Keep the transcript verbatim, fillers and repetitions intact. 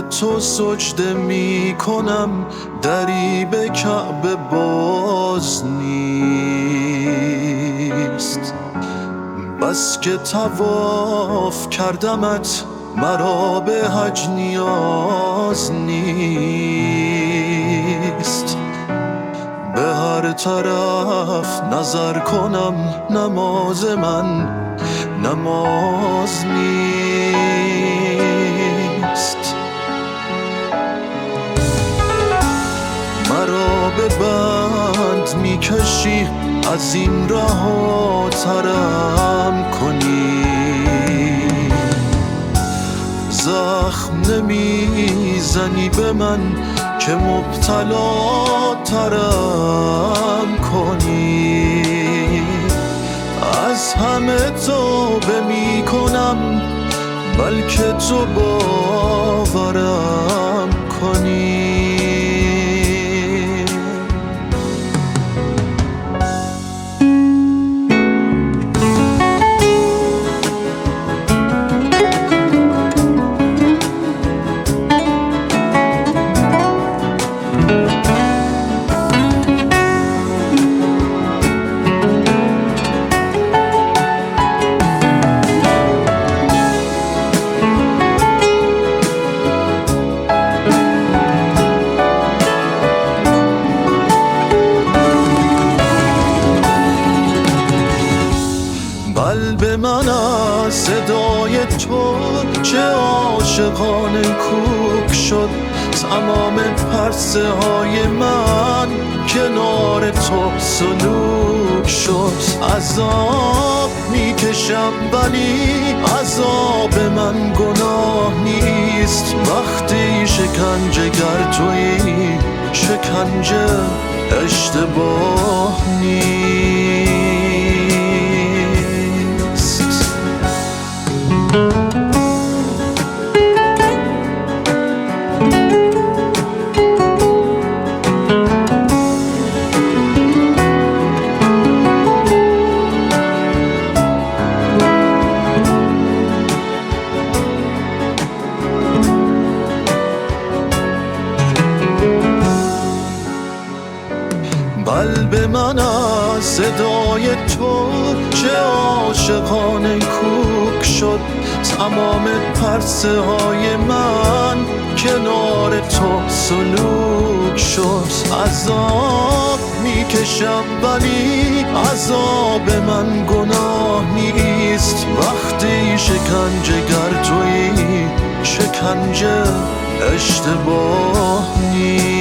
تو سجده می کنم، دری به کعبه باز نیست. بس که طواف کردمت، مرا به حج نیاز نیست. به هر طرف نظر کنم، نماز من نماز نیست. مرا به بند میکشی، از این رهاترم کنی. زخم نمیزنی به من که مبتلا ترم کنی. از همه توبه می کنم، بلکه تو باورم کنی. قلب من از صدای تو چه عاشقانه کوک شد. تمام پرسه های من کنار تو سلوک شد. عذاب میکشم ولی عذاب من گناه نیست. وقتی شکنجه گر تویی، شکنجه اشتباه نیست. قلب من از صدای تو چه عاشقانه کوک شد. تمام پرسه های من کنار تو سلوک شد. عذاب میکشم ولی عذاب من گناه نیست. وقتی شکنجه گر تویی، شکنجه اشتباه نیست.